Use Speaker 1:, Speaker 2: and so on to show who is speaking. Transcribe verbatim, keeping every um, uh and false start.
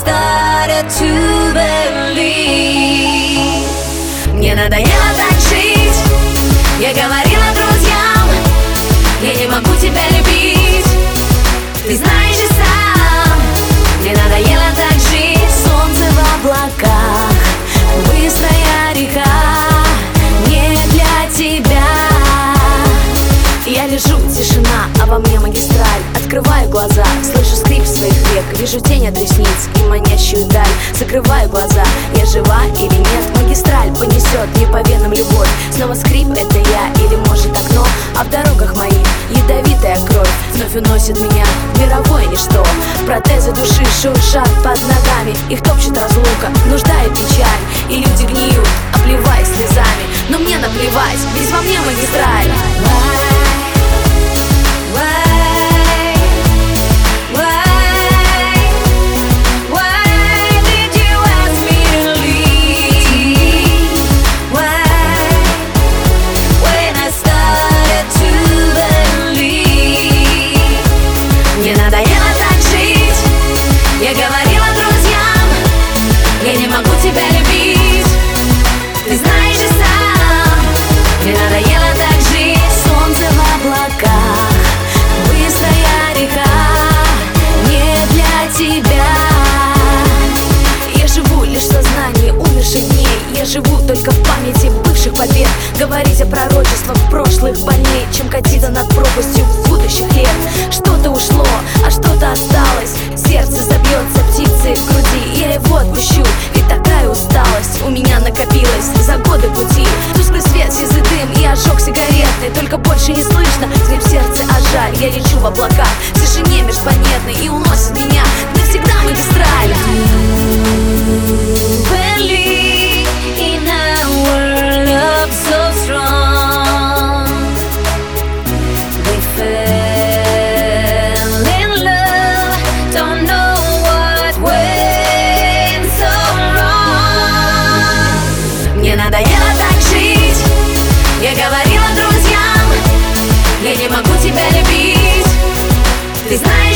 Speaker 1: started to believe. Мне надоело так жить. Я говорила друзьям, я не могу тебя любить. Ты знаешь и сам, мне надоело так жить. Солнце в облаках, быстрая река, не для тебя. Я лежу, тишина, а во мне магистраль. Открываю глаза, слышу скрип своих век. Вижу тень от ресниц и манящую даль. Закрываю глаза, я жива или нет. Магистраль понесет не по венам любовь. Снова скрип, это я или может окно. А в дорогах моих ядовитая кровь вновь уносит меня в мировое ничто. Протезы души шуршат под ногами. Их топчет разлука, нужда и печаль. И люди гниют, обливаясь слезами. Но мне наплевать, ведь во мне магистраль. Мне надоело так жить. Я говорила друзьям, я не могу тебя любить. Ты знаешь и сам, мне надоело так жить. Солнце в облаках, быстрая река, не для тебя. Я живу лишь в сознании умерших дней. Я живу только в памяти бывших побед. Говорить о пророчествах прошлых больней, чем катиться над пропастью будущих лет. Что-то ушло, а что-то осталось. Сердце забьется птицей в груди. Я его отпущу, ведь такая усталость у меня накопилась за годы пути. Тусклый свет, сизый дым и ожог сигаретный. Только больше не слышно скрип сердца, а жаль. Я лечу в облаках, в тишине межпланетной, и уносит меня навсегда магистраль. Believe in a world of so strong. We fell in love, don't know what went so wrong. Мне надоело так жить. Я говорила друзьям, я не могу тебя любить. Ты знаешь